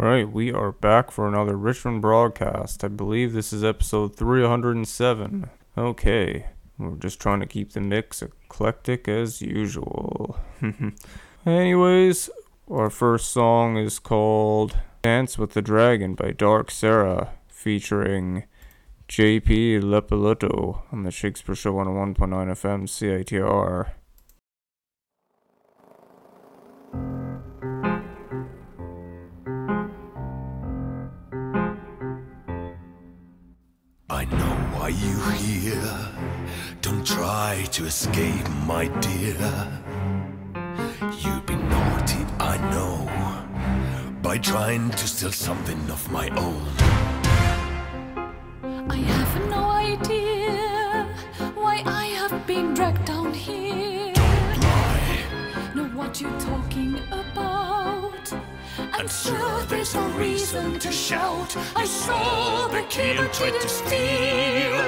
Right, we are back for another Richmond broadcast. I believe this is episode 307. Okay, we're just trying to keep the mix eclectic as usual. Anyways, our first song is called Dance with the Dragon by Dark Sarah, featuring JP Lepolotto on the Shakespeare Show 101.9 FM CITR. I know why you're here. Don't try to escape, my dear. You've been naughty, I know, by trying to steal something of my own. I have no idea why I have been dragged down here. Don't lie. Know what you're talking about. And sure, there's no reason to shout. I saw the key and tried to steal.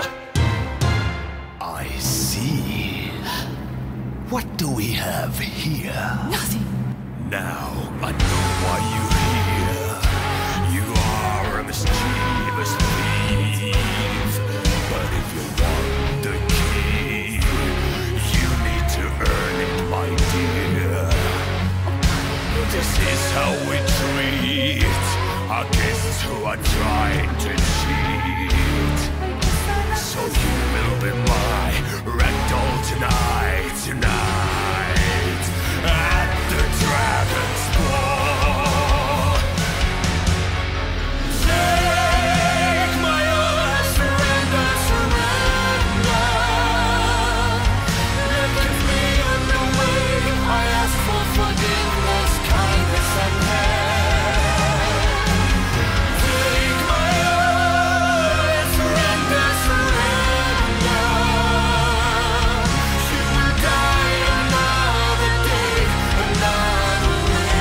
I see. What do we have here? Nothing. Now I know why you're here. You are a mischievous thief. But if you want the key, you need to earn it, my dear. This is how we treat our guests who are trying to cheat. So you will be my ragdoll tonight, at the Dragon's Ball. Take my oath, surrender. Look me in the way. I ask for forgiveness, kindness, and help. Take my oath, surrender. She will die another day, another way.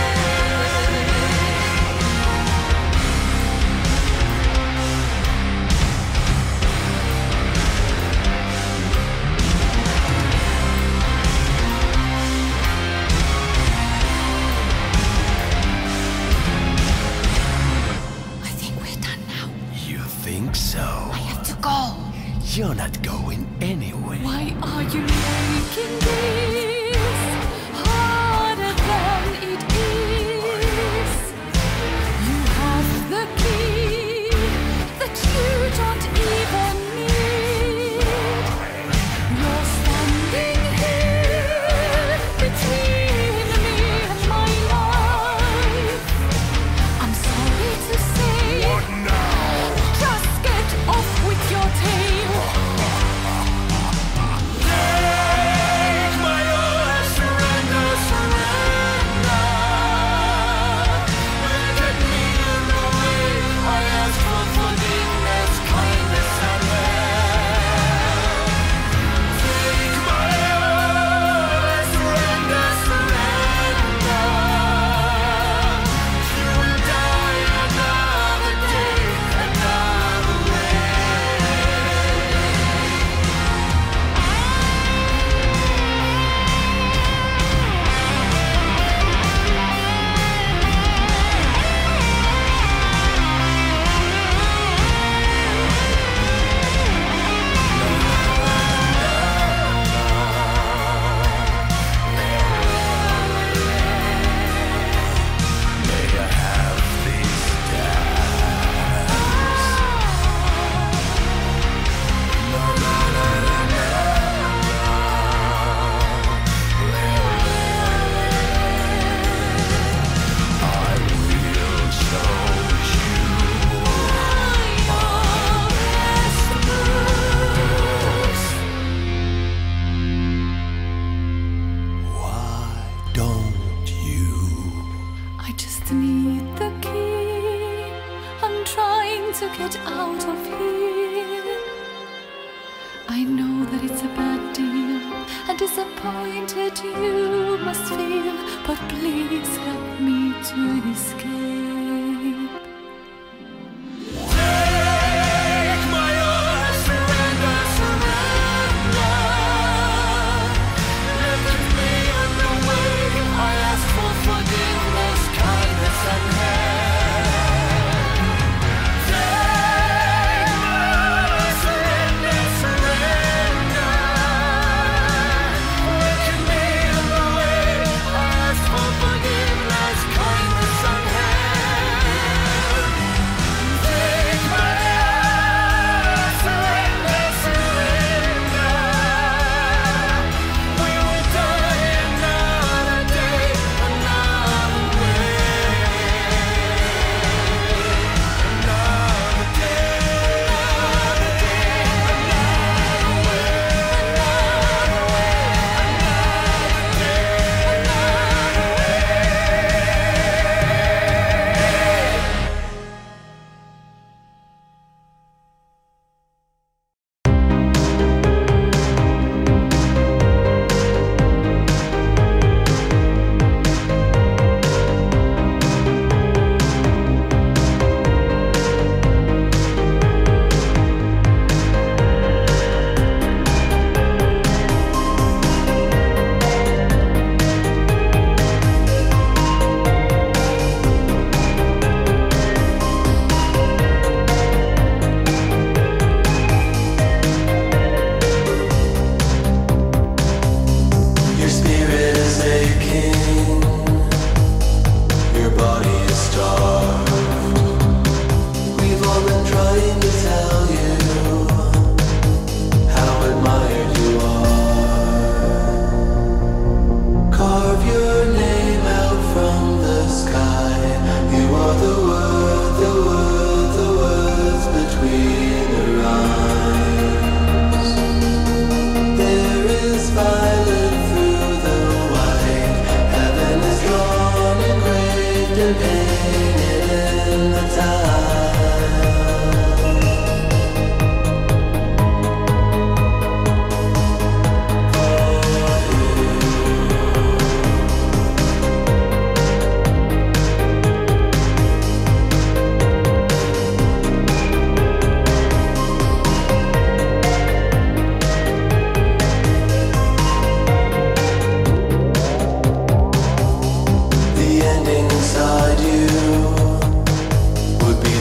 I think we're done now. You think so? I have to go. You're not going anywhere. Why are you making this harder than it is? You have the key that you don't even need. You're standing here between me and my life. I'm sorry to say, What now? just get off with your tail. Take my oath, surrender. Look at me in the way. I ask for forgiveness, kindness, and help. Take my oath, surrender. She will die another day, another way. May I have these I will show you my best moves. Why don't you? I just need the key. I'm trying to get out of here. I know that it's a bad deal and disappointed you must feel, but please help me to escape. Take my oath, surrender. Look at me in the way. I ask for forgiveness, kindness, and help.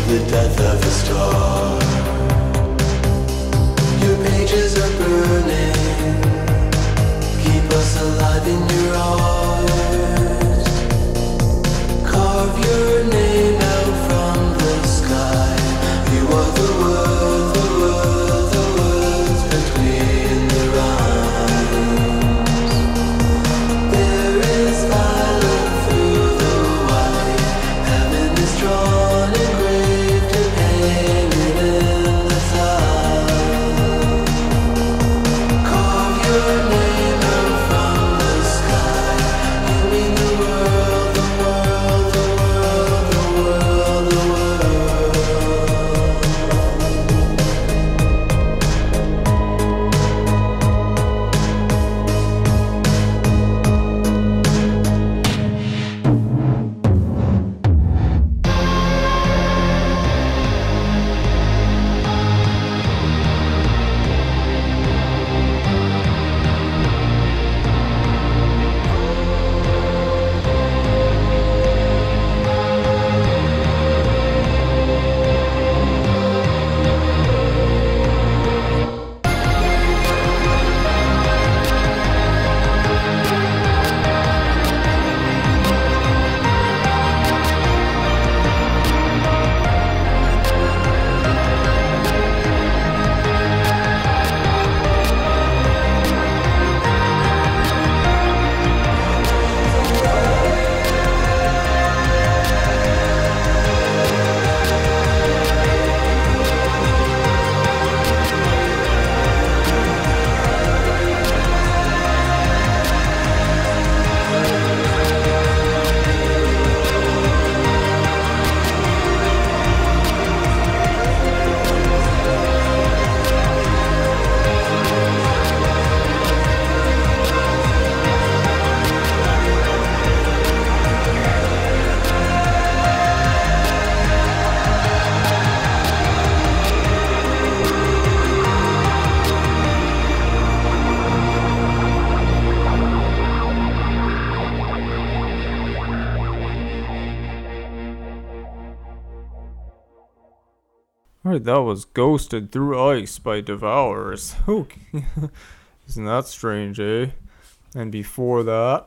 the death of a star. Your pages are burning, keep us alive in your heart. Carve your name out from the sky. You are the world, the world, the worlds between the rhymes. There is violet through the white. Heaven is drawn, engraved and painted in the side. Carve your name out from the sky. You mean the world, the world, the world, the world, the world. Alright, that was Ghosted Through Ice by Devourers. Okay. Isn't that strange, eh? And before that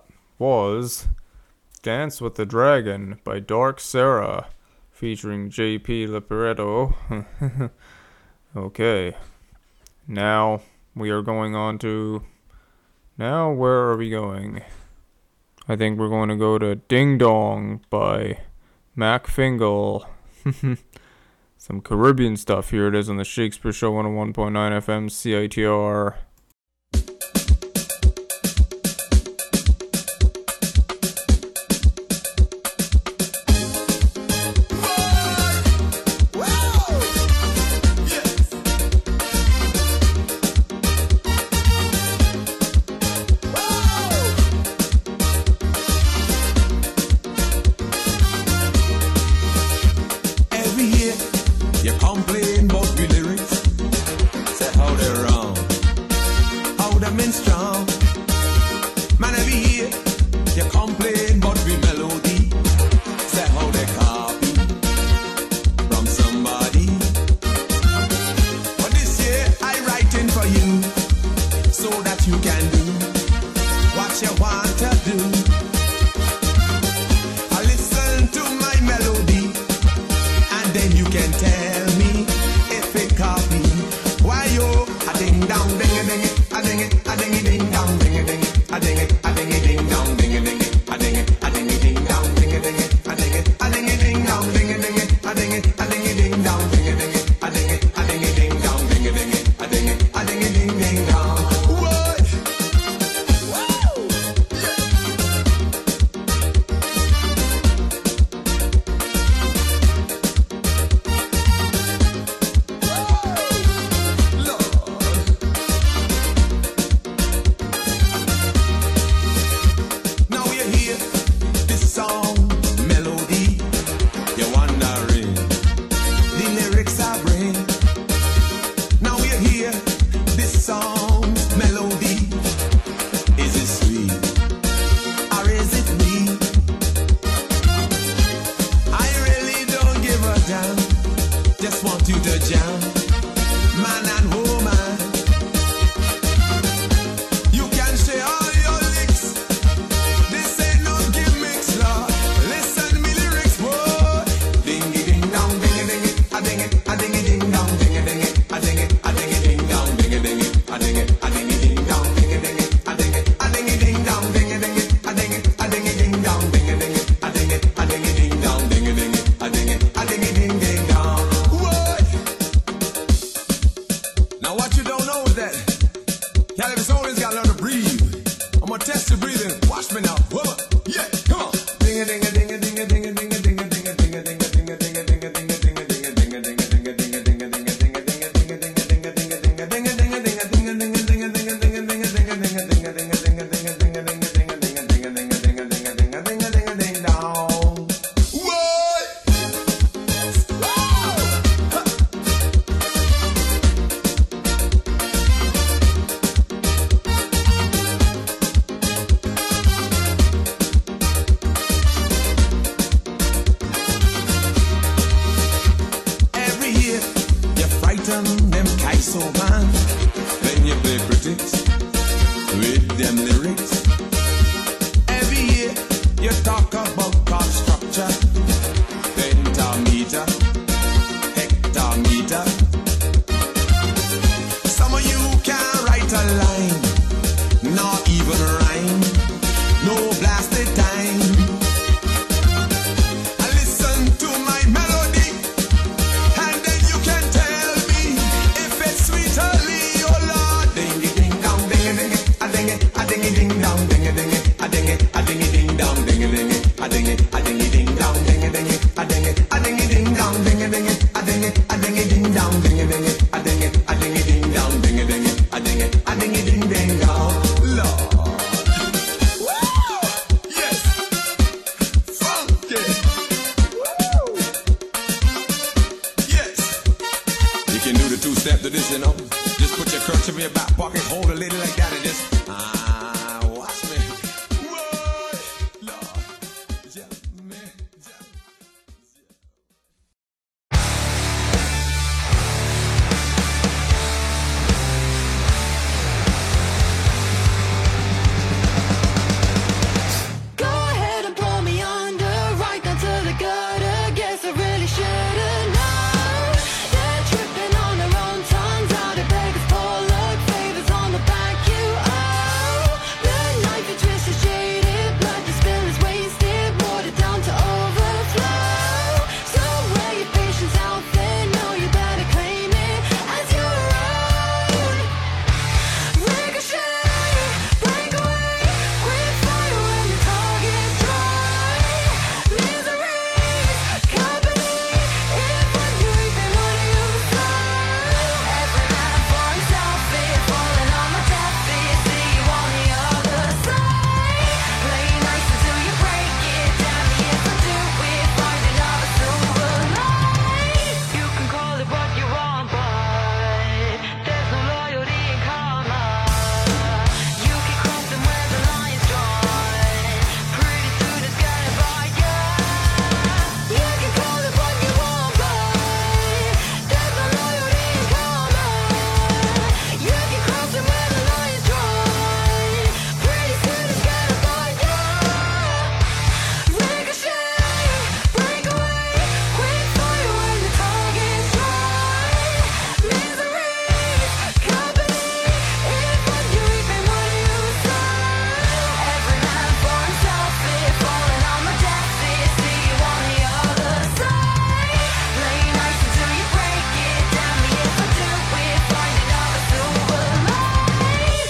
was Dance with the Dragon by Dark Sarah, featuring JP Liparetto. Okay. Now we are going on to... Now where are we going? I think we're going to go to Ding Dong by Mac Fingal. Some Caribbean stuff. Here it is on the Shakespeare Show 101.9 FM CITR. Every year you complain about the lyrics, say how they're wrong. so man, when you play critics with them lyrics. Every year you talk about chord structure, pentameter, hectameter. Some of you can't write a line, not even rhyme, no blasted time. I listen to my melody, and then you can tell me if it's sweet or lee, oh Lord. Ding it, ding dong, ding it, ding it, a ding it, a ding it, ding dong, ding it, ding it, a ding it, a ding it, ding dong, ding it, ding it, a ding it, a ding it, ding dong, ding it, ding it, a ding it, a ding it, ding dong, ding it, ding it, a ding it, a ding it, ding dong, ding it, ding it, a ding it, a ding it, ding dong, ding it, ding it, a ding it, a ding it, ding ding dong, Lord. Yes, funky. Yes, you can do the two-step to this, you know. Just put your kerchief in your back pocket, hold a lady like that, and just watch me. Whoa, Lord, yeah, man, yeah. Go ahead and pull me under, right down to the gutter. Guess I really should've known. They're tripping on their own tongues, out of beggars poor luck, favors on the back you owe. The knife you twist is jaded, blood you spill is wasted, watered down to overflow. So wear your patience out there, know you better claim it as your own. Ricochet, break away, quick fire when the target's dry. Misery's company, if what you reap and what you sow. Every man for himself, fear falling on my death, fear see you on the other side. Play nice until you break it, damn me if I do it, find another silver line. You can call it what you want, but there's no loyalty in karma. You keep crossing where the line's drawn, pretty soon it's gonna bite ya. You can call it what you want, but there's no loyalty in karma. You keep crossing where the line's drawn, pretty soon it's gonna bite ya. Ricochet, break away, quick fire when the target's dry. Misery's company, if what you reap and what you sow. Every man for himself, fear falling on my death, fear see you on the other side. Play nice until you break it, damn me if I do it, find another silver line.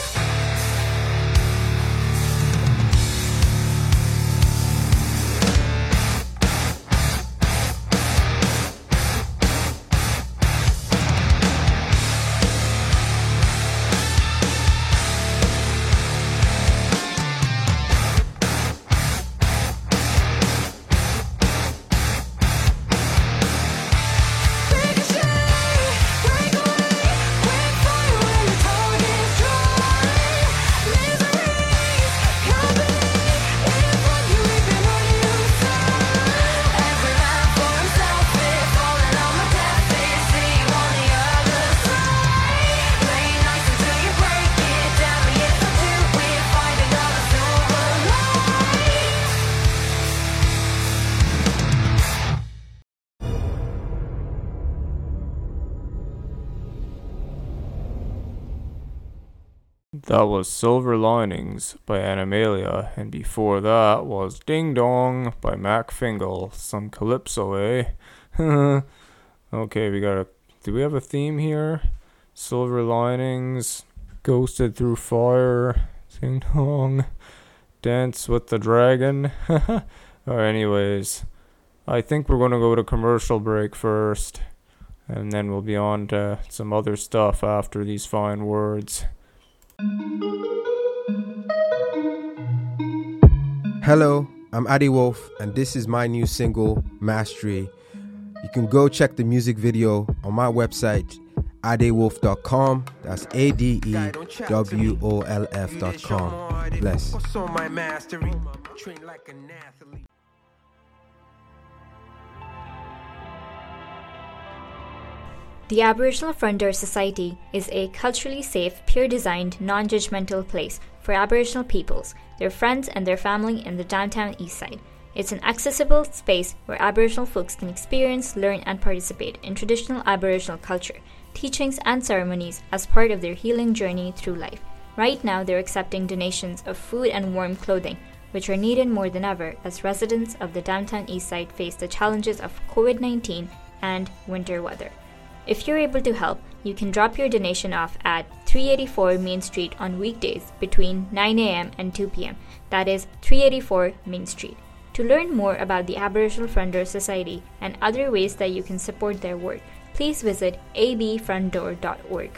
Ricochet, break away, quick fire when the target's dry. Misery's company, if what you reap and what you sow. Every man for himself, fear falling on my death, fear see you on the other side. Play nice until you break it, damn me if I do it, find another silver line. That was Silver Linings by Animalia, and before that was Ding Dong by Mac Fingal. Some calypso, eh? Okay, do we have a theme here? Silver Linings, Ghosted Through Fire, Ding Dong, Dance with the Dragon. Anyways, I think we're gonna go to commercial break first, and then we'll be on to some other stuff after these fine words. Hello, I'm Adi Wolf, and this is my new single, Mastery. You can go check the music video on my website, adewolf.com. That's ADEWOLF.com. Bless. What's on my mastery? Train like an athlete. The Aboriginal Front Door Society is a culturally safe, peer-designed, non-judgmental place for Aboriginal peoples, their friends and their family in the downtown east side. It's an accessible space where Aboriginal folks can experience, learn and participate in traditional Aboriginal culture, teachings and ceremonies as part of their healing journey through life. Right now they're accepting donations of food and warm clothing, which are needed more than ever as residents of the downtown east side face the challenges of COVID-19 and winter weather. If you're able to help, you can drop your donation off at 384 Main Street on weekdays between 9 a.m. and 2 p.m. That is 384 Main Street. To learn more about the Aboriginal Front Door Society and other ways that you can support their work, please visit abfrontdoor.org.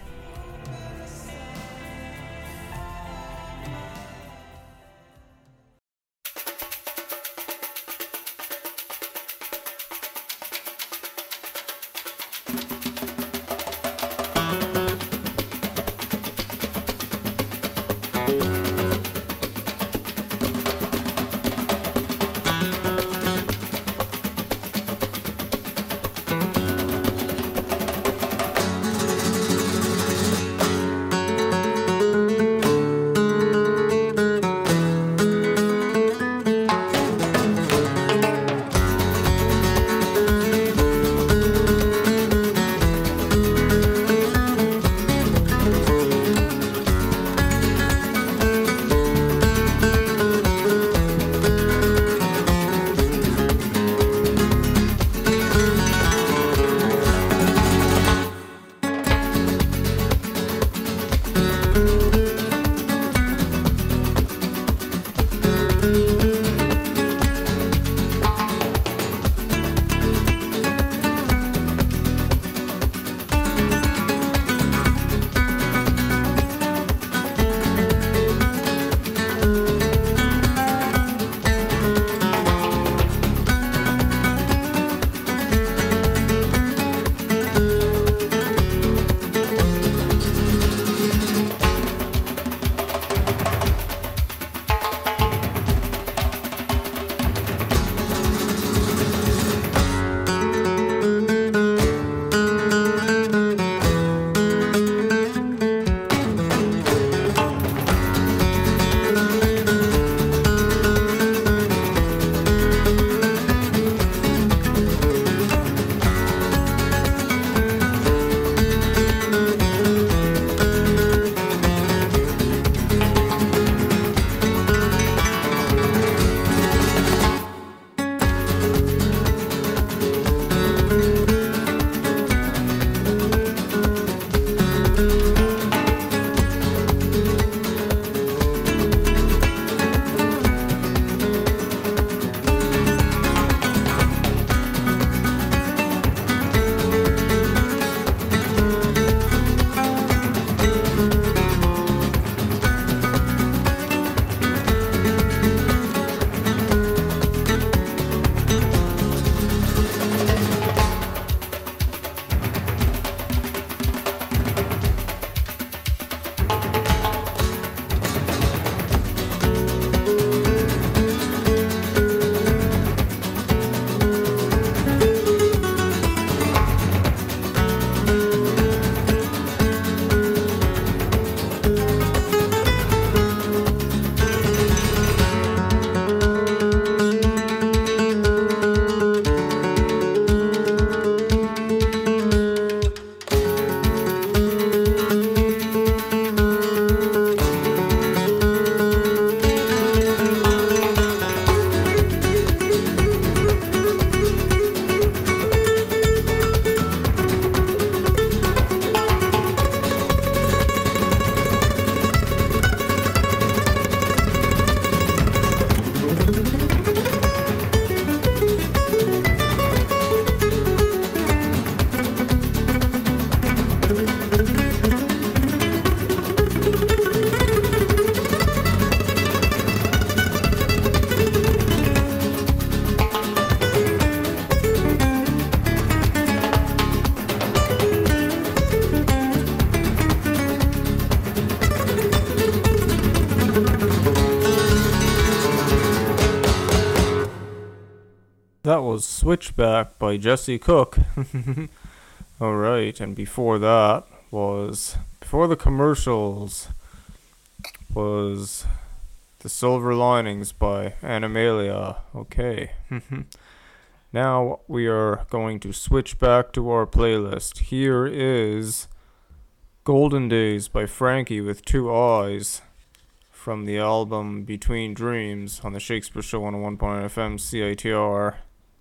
That was Switchback by Jesse Cook. Alright, and before the commercials, was The Silver Linings by Animalia. Okay. Now we are going to switch back to our playlist. Here is Golden Days by Frankie with Two Eyes from the album Between Dreams on the Shakespeare Show on 101.9 FM CITR.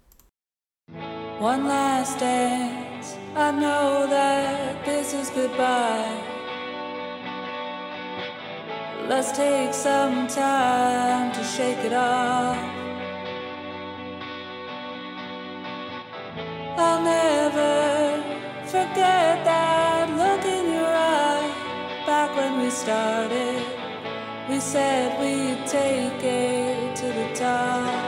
One last dance, I know that this is goodbye. Let's take some time to shake it off. I'll never forget that look in your eye. Back when we started, we said we'd take it to the top.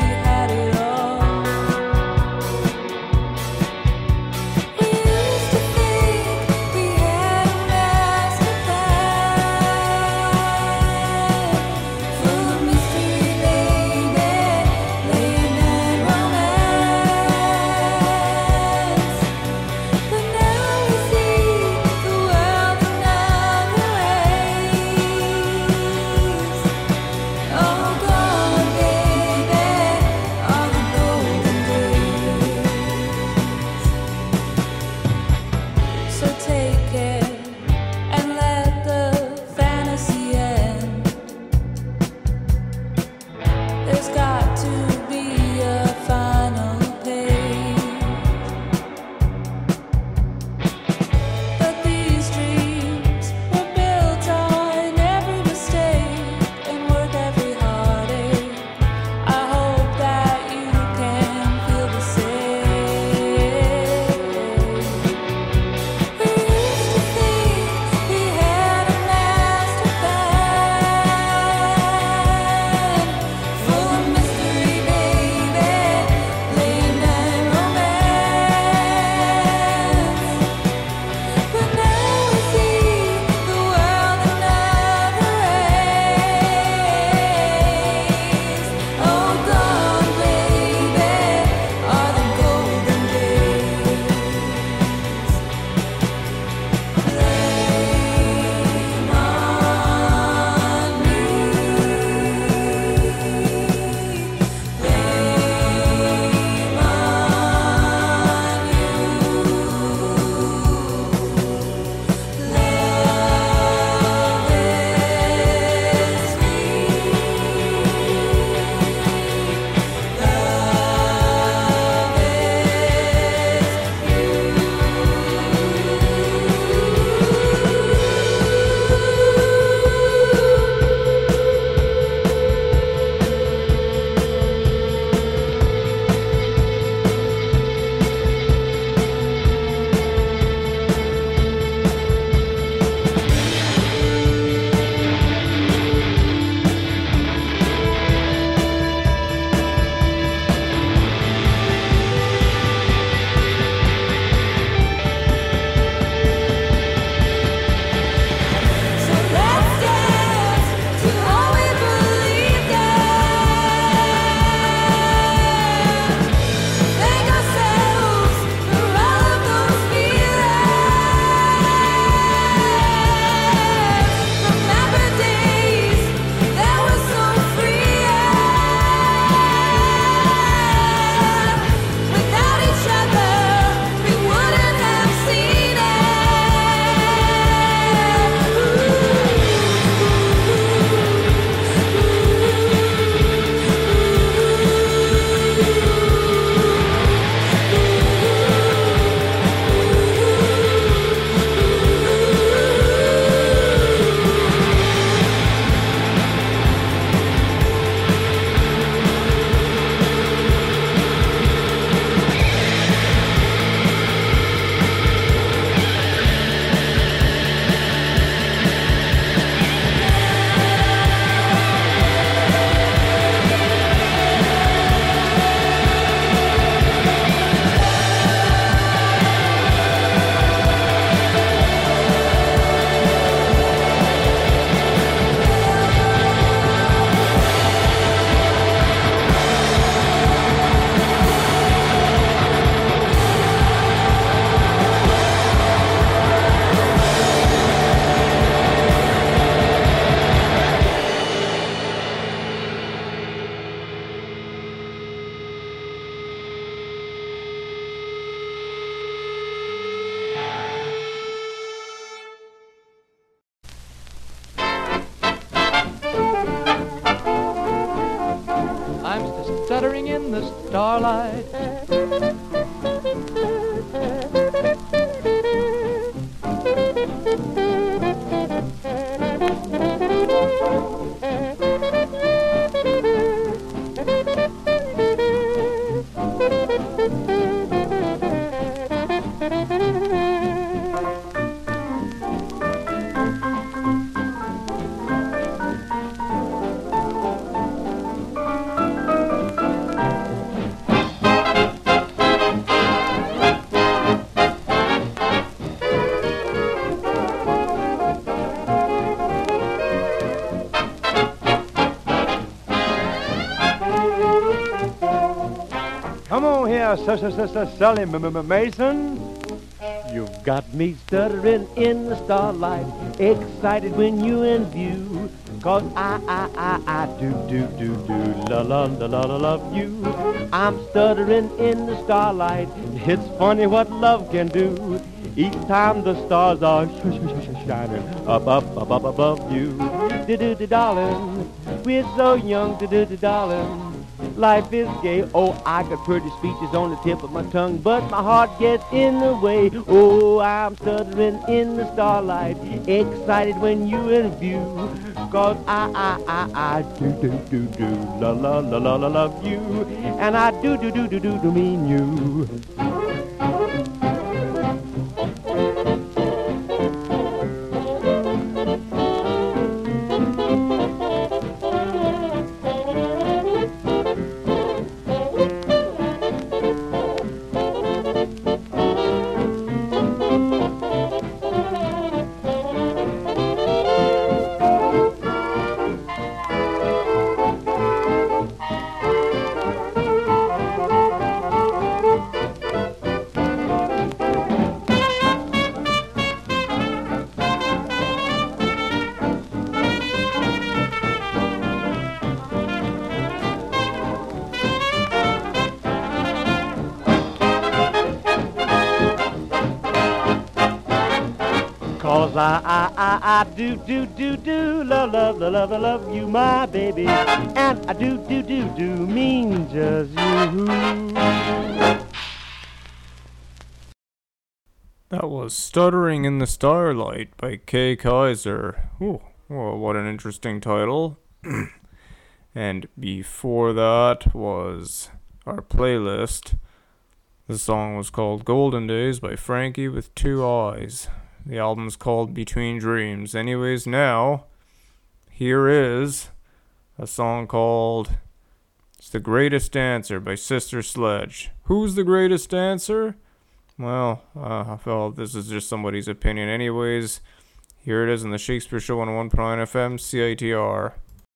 We used to starlight. Come on here, Sally Mason. You've got me stuttering in the starlight, excited when you in view. 'Cause I do love you. I'm stuttering in the starlight. It's funny what love can do. Each time the stars are shining up above you. Darling, we're so young, darling. Life is gay. Oh, I got pretty speeches on the tip of my tongue, but my heart gets in the way. Oh, I'm stuttering in the starlight, excited when you in view. 'Cause I do love you, and I do mean you. I do love you, my baby, and I do mean just you. That was Stuttering in the Starlight by Kay Kaiser. Ooh, well, what an interesting title. And before that was our playlist. The song was called Golden Days by Frankie with Two Eyes. The album's called Between Dreams. Anyways, now, here is a song called It's the Greatest Dancer by Sister Sledge. Who's the greatest dancer? Well, I felt this is just somebody's opinion. Anyways, here it is in the Shakespeare Show on 1.9 FM, CITR.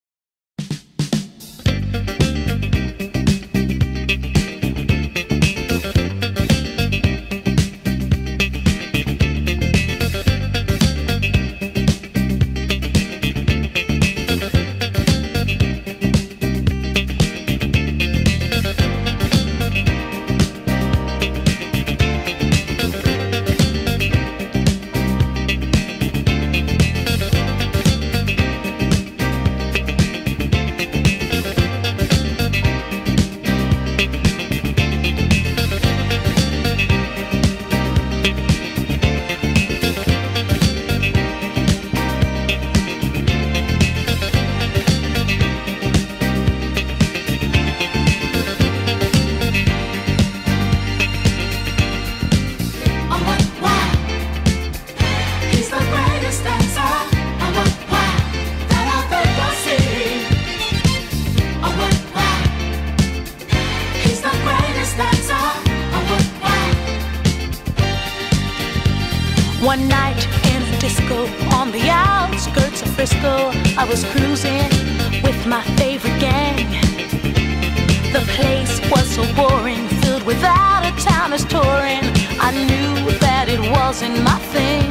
One night in a disco on the outskirts of Frisco, I was cruising with my favorite gang. The place was so boring, filled with out-of-towners touring. I knew that it wasn't my thing.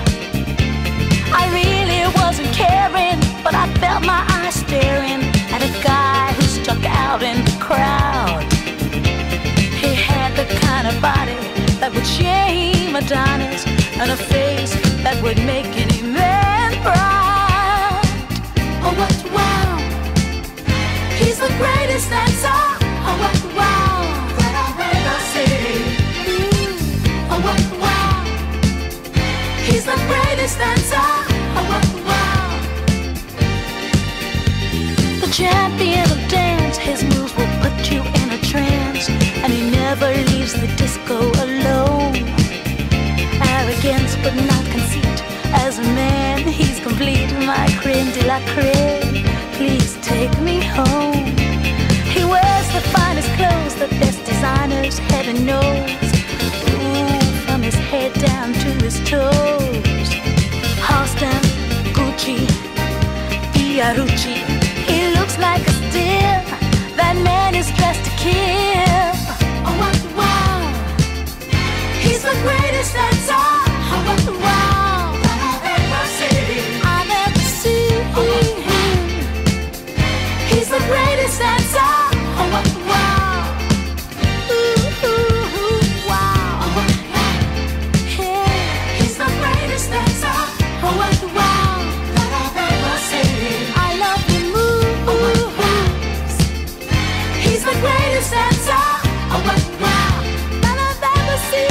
I really wasn't caring, but I felt my eyes staring at a guy who stuck out in the crowd. He had the kind of body that would shame Adonis, and a face that would make any man proud. Oh, what wow! He's the greatest dancer. Oh, what wow! champion of dance. His moves will put you in a trance, and he never leaves the disco alone. Arrogance but not conceit. As a man, he's complete. My creme de la creme. Please take me home. He wears the finest clothes, the best designers, heaven knows. Ooh, from his head down to his toes. Halston, Gucci, Fiorucci. He looks like a steal. That man is dressed to kill. Oh, what wow! He's the greatest that's all. Oh, what wow! I've ever seen him. He's the greatest that's all. Oh, what wow! Ooh, ooh, ooh, wow! Oh, what wow! Yeah. He's the greatest that's all. Oh, what wow! That I've ever seen. I love the moves. He's the greatest that's all. Oh, what wow! That I've ever seen.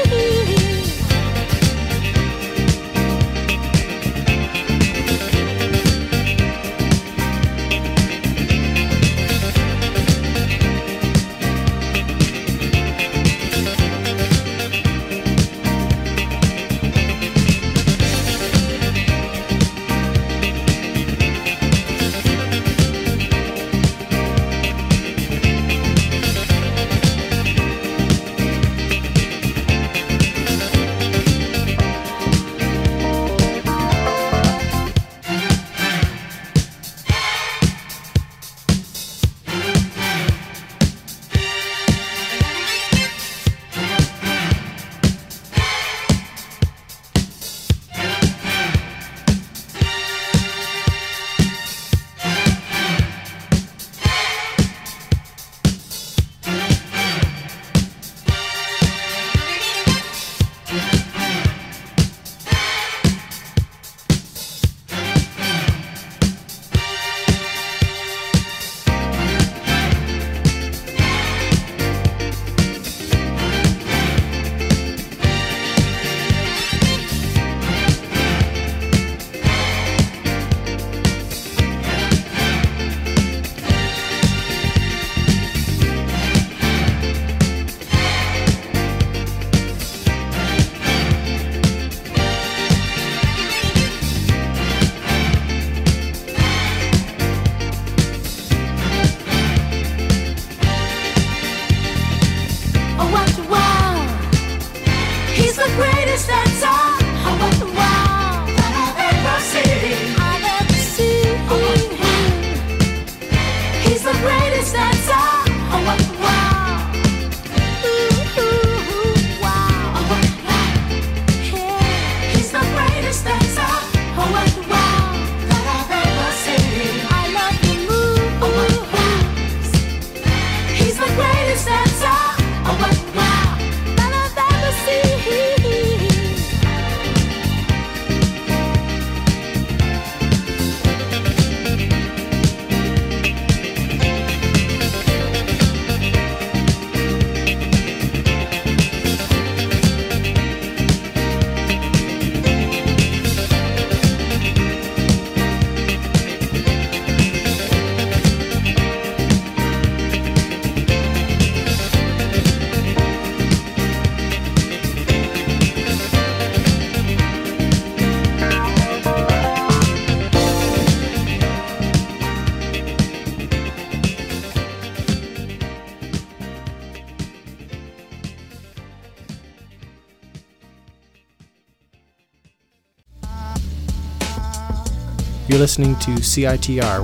You're listening to CITR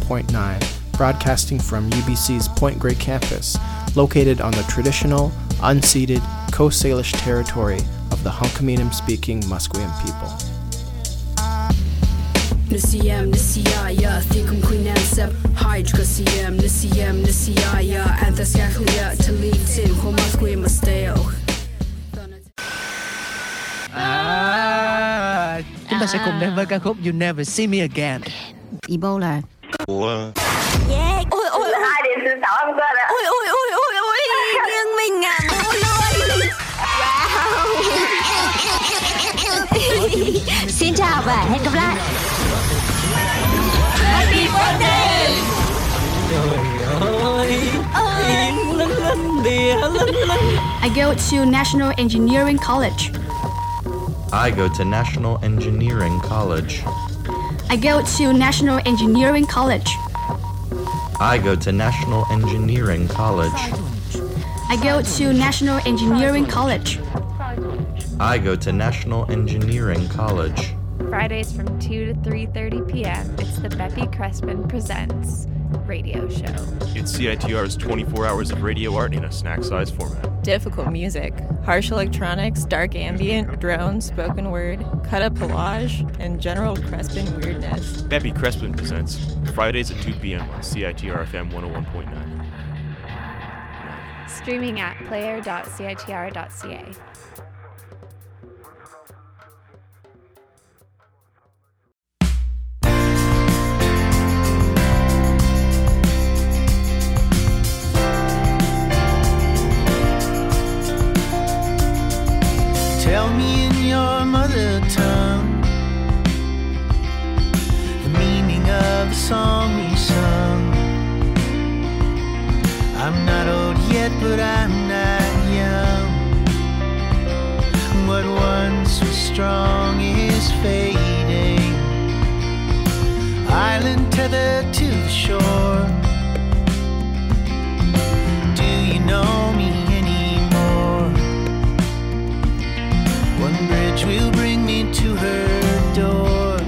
101.9, broadcasting from UBC's Point Grey campus, located on the traditional, unceded Coast Salish territory of the Hunkaminam-speaking Musqueam people. Nisiyam nisiyaya thikum quinansep hydra siyam nisiyaya anthascaclia talitin homasque masteo. Chúng ta sẽ cùng đến với ca khúc You Never See Me Again. Ebola. Ủa? Yeah. Ôi ôi ôi. 2 điểm thứ 6 em quên ạ. Ôi ôi ôi ôi ôi. Riêng mình à. Wow. Xin chào và hẹn gặp lại. Happy birthday. I go to National Engineering College. I go to National Engineering College. I go to National Engineering College. I go to National Engineering College. I go to National Engineering College. I go to National Engineering College. Fridays from 2 to 3:30 p.m. It's the Beppy Crespin Presents radio show. It's CITR's 24 hours of radio art in a snack-sized format. Difficult music, harsh electronics, dark ambient, drone, spoken word, cut-up collage, and general Crespin weirdness. Beppy Crespin Presents, Fridays at 2 p.m. on CITR FM 101.9. Streaming at player.citr.ca. Tell me in your mother tongue the meaning of the song we sung. I'm not old yet, but I'm not young. What once was strong is fading. Island tethered to the shore. Do you know me anymore? One bridge will bring me to her door.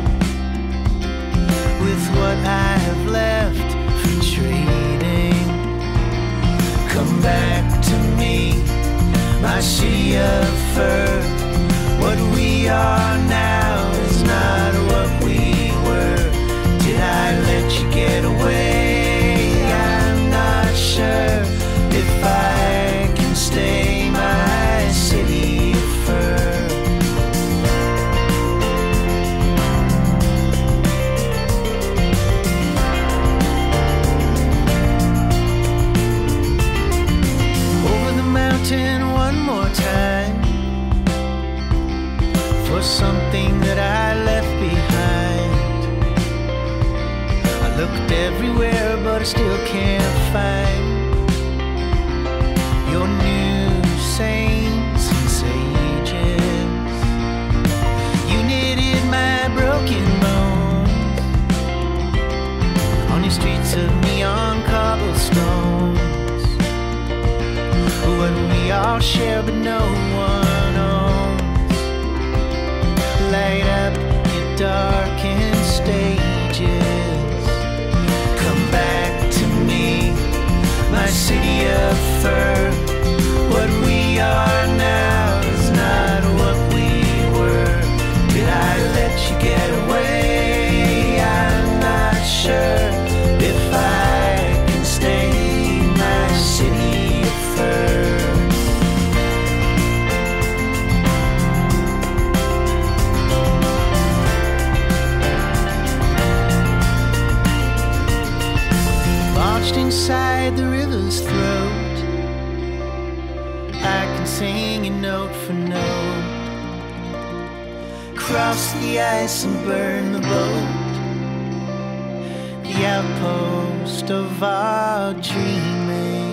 With what I have left for trading, come back to me, my city of fur. What we are now is not what we were. Did I let you get away? I'm not sure if I can stay, my city of fur. One more time for something that I left behind. I looked everywhere, but I still can't find your new saints and sages. You knitted my broken bones on your streets of neon cobblestones. What we all share but no one owns. Light up your darkened stages. Come back to me, my city of fur. What we are now is not what we were. Did I let you get away? I'm not sure if I can stay, my city of fur. Inside the river's throat, I can sing you note for note. Cross the ice and burn the boat, the outpost of our dreaming.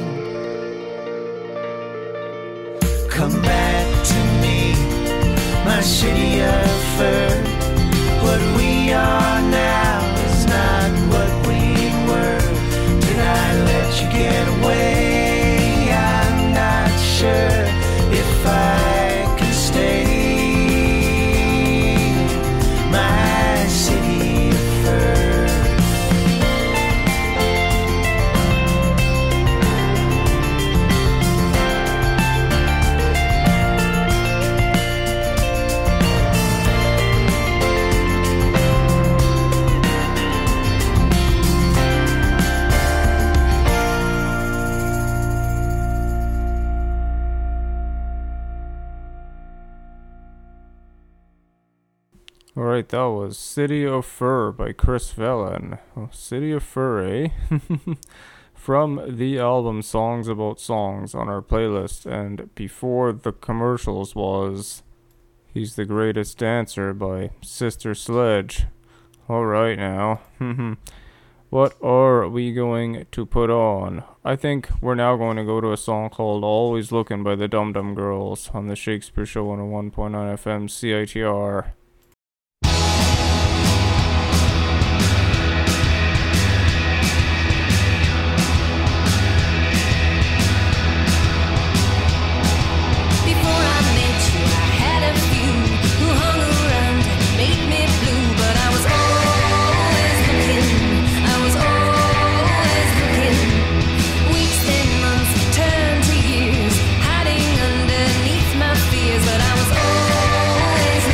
Come back to me, my city of fur. What we are now is not what we were. Did I let you get away? I'm not sure if I can stay, my city of fur. Alright, that was City of Fur by Chris Velen. Oh, City of Fur, eh? From the album Songs About Songs on our playlist, and before the commercials was He's the Greatest Dancer by Sister Sledge. Alright now. What are we going to put on? I think we're now going to go to a song called Always Looking by the Dum Dum Girls on the Shakespeare Show 101.9 FM CITR. But I was always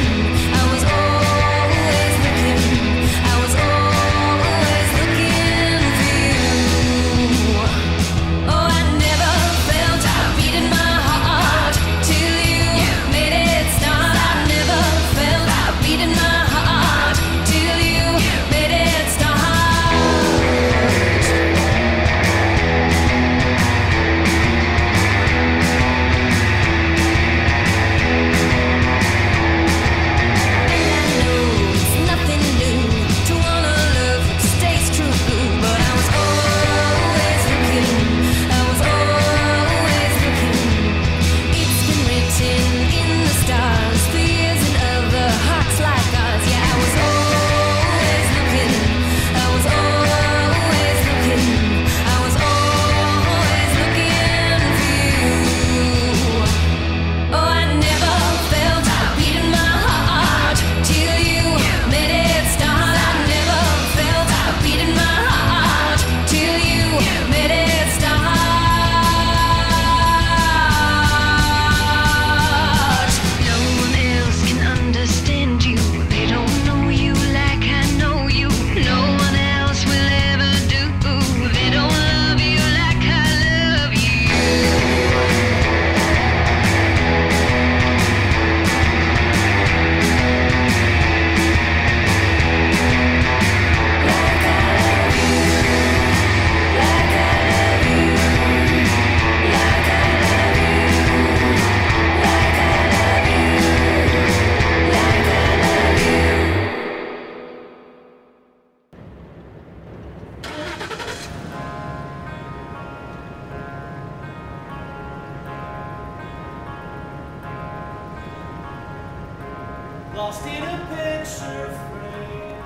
lost in a picture frame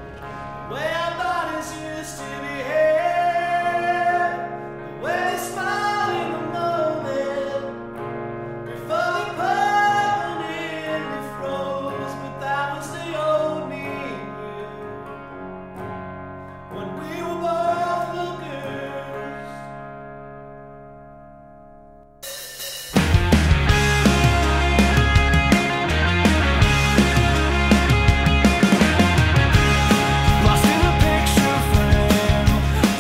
where our bodies used to behave, the way they smile in the moment before we permanently froze. But that was the old me and you when we were both lookers. Lost in a picture frame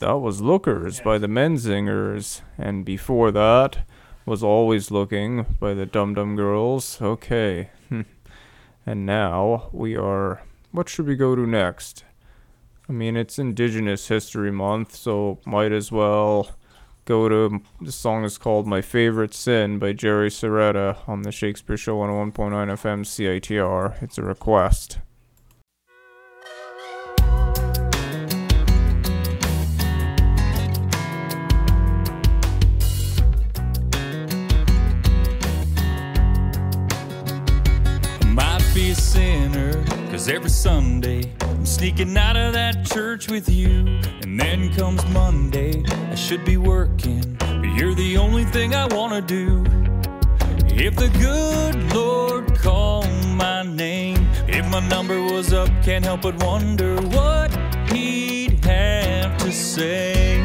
that was Lookers by the Menzingers. And before that was Always Looking by the Dum Dum Girls. Okay. And now we are... What should we go to next? I mean, it's Indigenous History Month, so might as well go to... The song is called My Favorite Sin by Jerry Serretta on the Shakespeare Show on 101.9 FM CITR. It's a request. Be a sinner, 'cause every Sunday I'm sneaking out of that church with you. And then comes Monday, I should be working, but you're the only thing I wanna do. If the good Lord called my name, if my number was up, can't help but wonder what he'd have to say.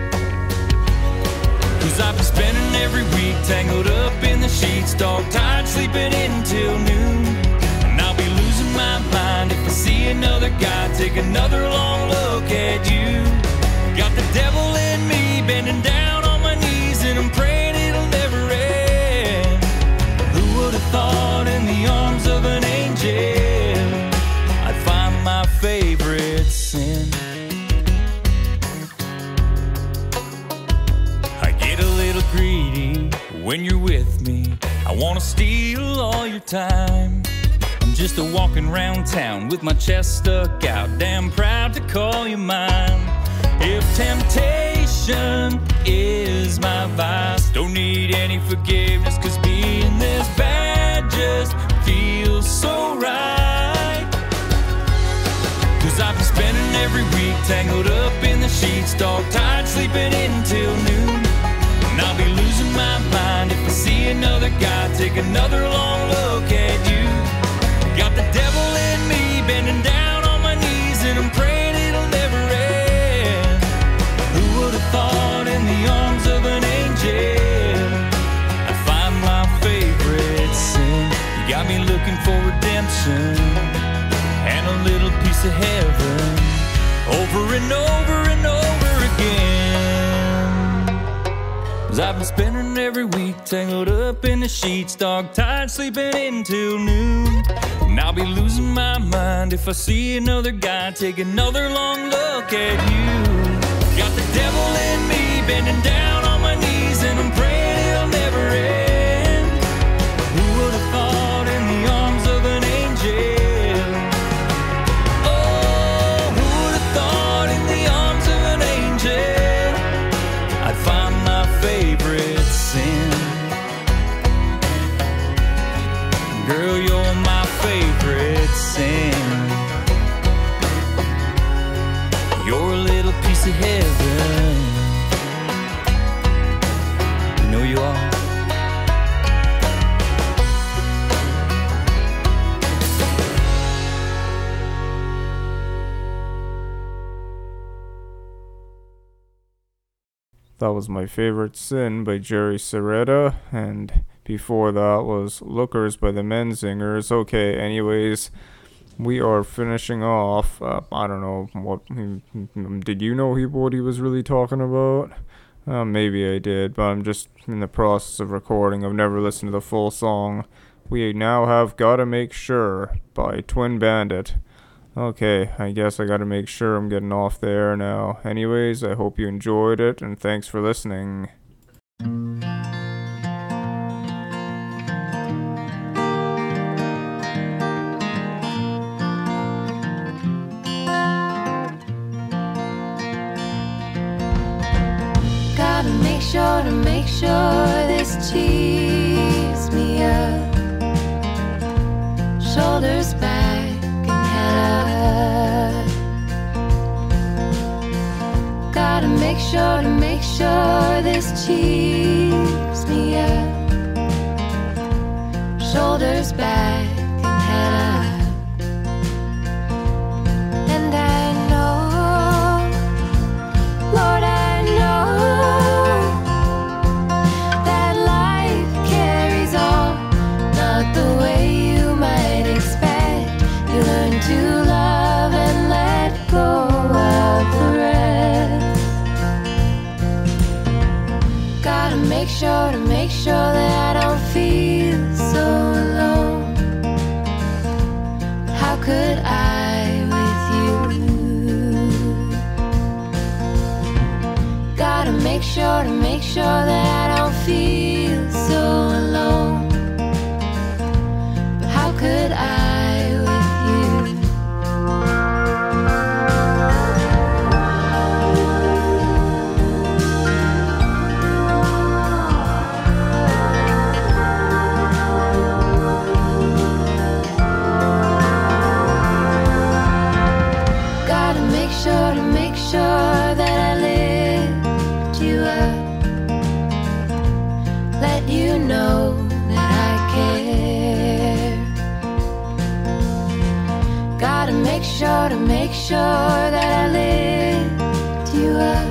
'Cause I've been spending every week tangled up in the sheets, dog-tired, sleeping until noon. I'll be losing my mind if I see another guy take another long look at you. Got the devil in me bending down on my knees, and I'm praying it'll never end. Who would have thought in the arms of an angel I'd find my favorite sin? I get a little greedy when you're with me. I wanna steal all your time. Just a walking around town with my chest stuck out, damn proud to call you mine. If temptation is my vice, don't need any forgiveness, 'cause being this bad just feels so right. 'Cause I've been spending every week tangled up in the sheets, dog-tired, sleeping until noon. And I'll be losing my mind if I see another guy take another long look at you. Got the devil in me bending down on my knees, and I'm praying it'll never end. Who would have thought in the arms of an angel I'd find my favorite sin? You got me looking for redemption and a little piece of heaven, over and over and over again. 'Cause I've been spending every week tangled up in the sheets, dog-tired, sleeping until noon. And I'll be losing my mind if I see another guy take another long look at you. Got the devil in me bending down on my knees, and I'm praying it'll never end. Who would have thought in the arms of an angel? Oh, who would have thought in the arms of an angel I'd find my favorite sin? Girl, you're my favorite sin. You're a little piece of heaven. You know you are. That was My Favorite Sin by Jerry Serretta, and before that was Lookers by the Menzingers. Okay, anyways, we are finishing off. I don't know what. Did you know what he was really talking about? Maybe I did, but I'm just in the process of recording. I've never listened to the full song. We now have Gotta Make Sure by Twin Bandit. Okay, I guess I gotta make sure I'm getting off there now. Anyways, I hope you enjoyed it, and thanks for listening. Gotta make sure this cheers me up. Shoulders back and head up. Gotta make sure this cheers me up. Shoulders back and head up. And I know, Lord, I know that life carries on, not the way you might expect. You learn to love and let go of the rest. make sure that I don't feel so alone. How could I with you? Gotta make sure that I don't feel so alone. But how could I with you? Make sure that I lift you up, let you know that I care. Gotta make sure that I lift you up,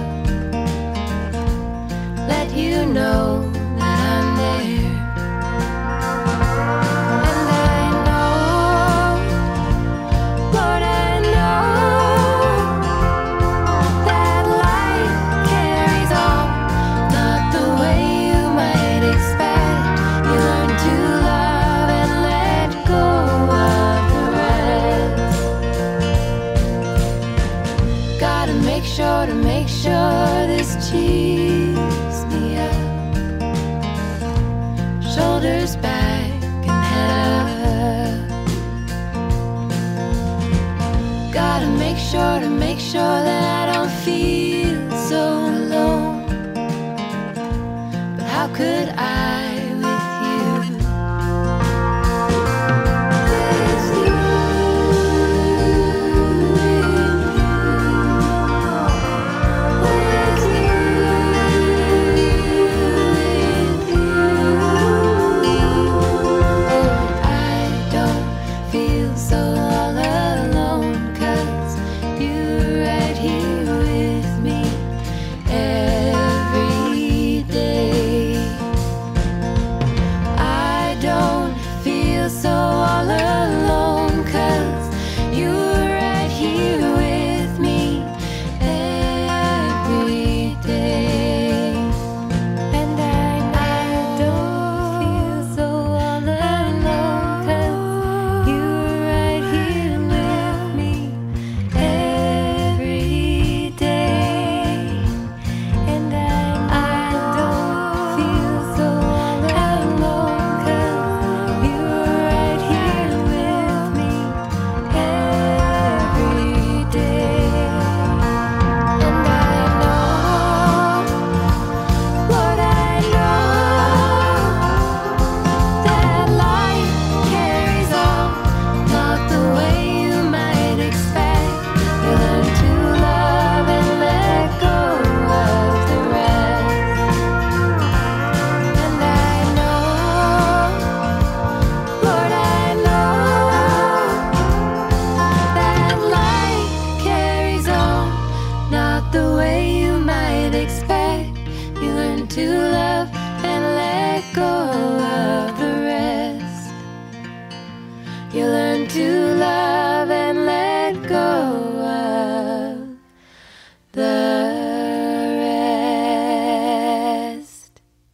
let you know that I'm there. And I know, Lord, I know that life carries on, not the way you might expect. You learn to love and let go of the rest. Gotta make sure this cheers me up, shoulders back and head up. Gotta make sure that I don't feel so alone. But how could I